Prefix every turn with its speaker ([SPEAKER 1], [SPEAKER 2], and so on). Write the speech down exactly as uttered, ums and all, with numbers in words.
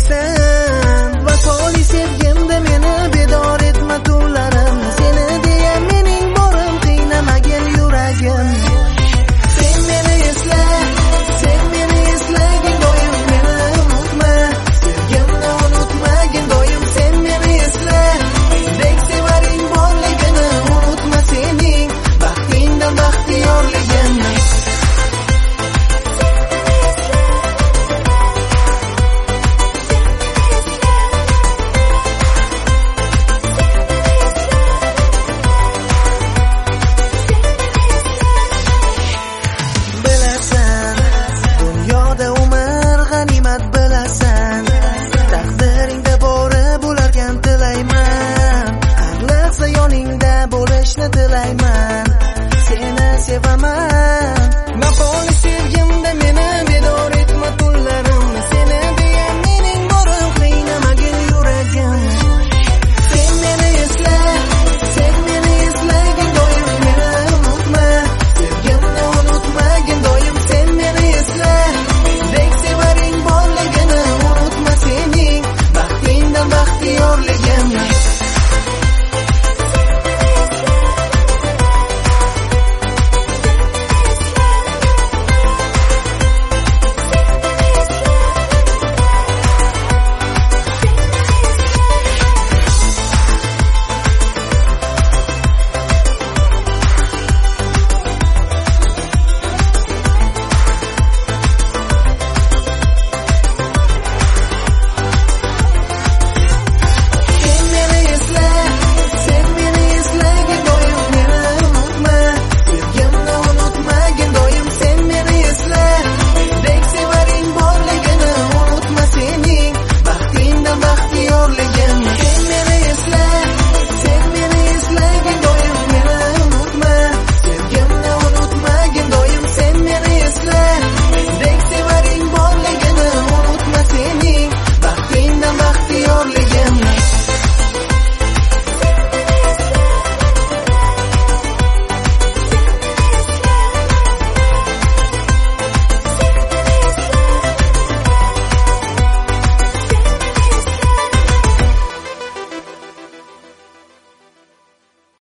[SPEAKER 1] ekan. Vafoli sevgimda meni bedor etma tunlarim, seni deya mening borim qiynamagin yuragim. Sen meni esla, sen meni eslagin doim, meni unutma, sevgimni unutmagin doim. Sen meni esla, mendek sevaring borligini unutma, sening baxtingdan baxtiyorligini. Yoningda bo'lishni tilayman, seni sevaman.